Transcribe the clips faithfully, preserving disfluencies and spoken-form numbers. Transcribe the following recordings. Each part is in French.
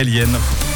Eliane.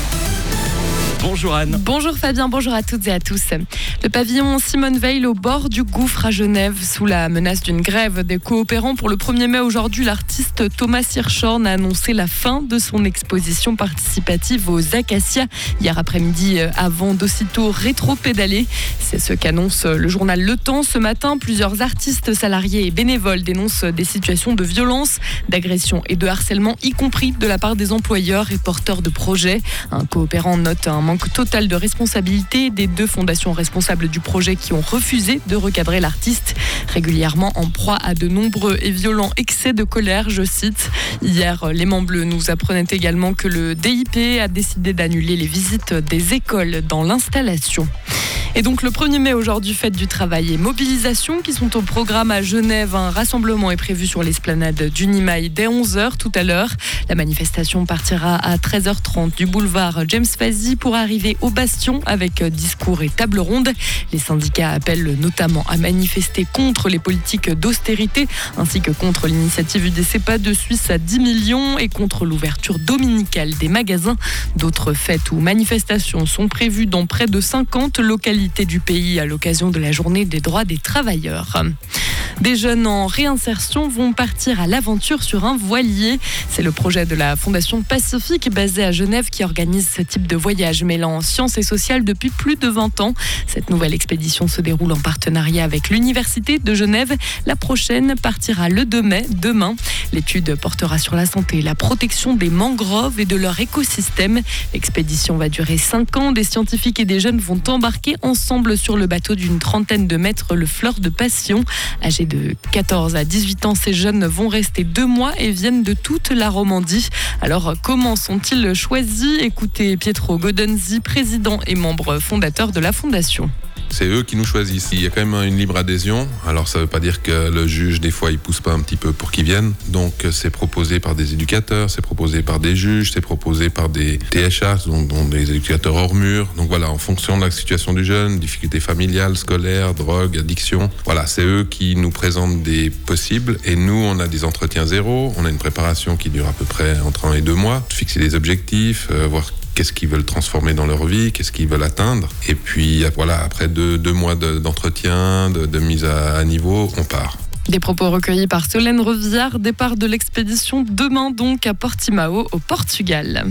Bonjour Anne. Bonjour Fabien, bonjour à toutes et à tous. Le pavillon Simone Veil au bord du gouffre à Genève, sous la menace d'une grève des coopérants. Pour le premier mai aujourd'hui, l'artiste Thomas Hirschhorn a annoncé la fin de son exposition participative aux Acacias hier après-midi, avant d'aussitôt rétro-pédaler. C'est ce qu'annonce le journal Le Temps ce matin. Plusieurs artistes, salariés et bénévoles dénoncent des situations de violence, d'agression et de harcèlement, y compris de la part des employeurs et porteurs de projets. Un coopérant note un manque total de responsabilité des deux fondations responsables du projet qui ont refusé de recadrer l'artiste, régulièrement en proie à de nombreux et violents excès de colère, je cite. Hier, l'Aimant Bleu nous apprenait également que le D I P a décidé d'annuler les visites des écoles dans l'installation. Et donc le premier mai aujourd'hui, fête du travail et mobilisation qui sont au programme à Genève. Un rassemblement est prévu sur l'esplanade du Nimaï dès onze heures tout à l'heure. La manifestation partira à treize heures trente du boulevard James Fazy pour arriver au Bastion avec discours et table ronde. Les syndicats appellent notamment à manifester contre les politiques d'austérité ainsi que contre l'initiative U D C P A de Suisse à dix millions et contre l'ouverture dominicale des magasins. D'autres fêtes ou manifestations sont prévues dans près de cinquante localités du pays à l'occasion de la journée des droits des travailleurs. Des jeunes en réinsertion vont partir à l'aventure sur un voilier. C'est le projet de la Fondation Pacifique basée à Genève qui organise ce type de voyage mêlant sciences et sociales depuis plus de vingt ans. Cette nouvelle expédition se déroule en partenariat avec l'Université de Genève. La prochaine partira le deux mai, demain. L'étude portera sur la santé et la protection des mangroves et de leur écosystème. L'expédition va durer cinq ans. Des scientifiques et des jeunes vont embarquer ensemble sur le bateau d'une trentaine de mètres, le Fleur de Passion. Âgés de quatorze à dix-huit ans, ces jeunes vont rester deux mois et viennent de toute la Romandie. Alors, comment sont-ils choisis ? Écoutez Pietro Godenzi, président et membre fondateur de la Fondation. C'est eux qui nous choisissent. Il y a quand même une libre adhésion. Alors ça ne veut pas dire que le juge, des fois, il pousse pas un petit peu pour qu'ils viennent. Donc c'est proposé par des éducateurs, c'est proposé par des juges, c'est proposé par des T H A, donc, donc des éducateurs hors mur. Donc voilà, en fonction de la situation du jeune, difficultés familiales, scolaires, drogue, addiction. Voilà, c'est eux qui nous présentent des possibles. Et nous, on a des entretiens zéro. On a une préparation qui dure à peu près entre un et deux mois. Fixer des objectifs, euh, voir qu'est-ce qu'ils veulent transformer dans leur vie, qu'est-ce qu'ils veulent atteindre. Et puis voilà, après deux, deux mois de, d'entretien, de, de mise à, à niveau, on part. Des propos recueillis par Solène Revillard, départ de l'expédition demain donc à Portimao au Portugal.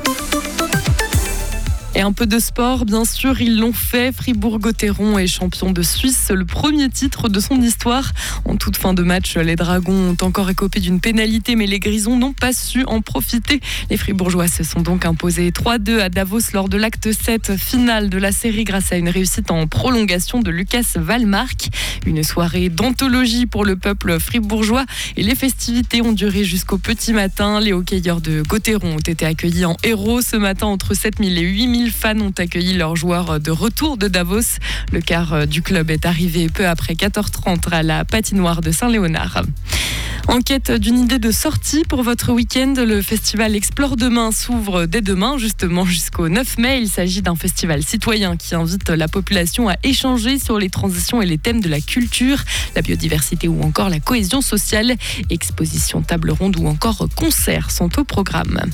Et un peu de sport, bien sûr, ils l'ont fait. Fribourg-Gotteron est champion de Suisse, le premier titre de son histoire. En toute fin de match, les Dragons ont encore écopé d'une pénalité, mais les Grisons n'ont pas su en profiter. Les Fribourgeois se sont donc imposés trois deux à Davos lors de l'acte sept finale de la série grâce à une réussite en prolongation de Lucas Wallmark. Une soirée d'anthologie pour le peuple fribourgeois et les festivités ont duré jusqu'au petit matin. Les hockeyeurs de Gotteron ont été accueillis en héros ce matin. Entre sept mille et huit mille fans ont accueilli leurs joueurs de retour de Davos. Le quart du club est arrivé peu après quatorze heures trente à la patinoire de Saint-Léonard. En quête d'une idée de sortie pour votre week-end, le festival Explore Demain s'ouvre dès demain, justement jusqu'au neuf mai. Il s'agit d'un festival citoyen qui invite la population à échanger sur les transitions et les thèmes de la culture, la biodiversité ou encore la cohésion sociale. Expositions, tables rondes ou encore concerts sont au programme.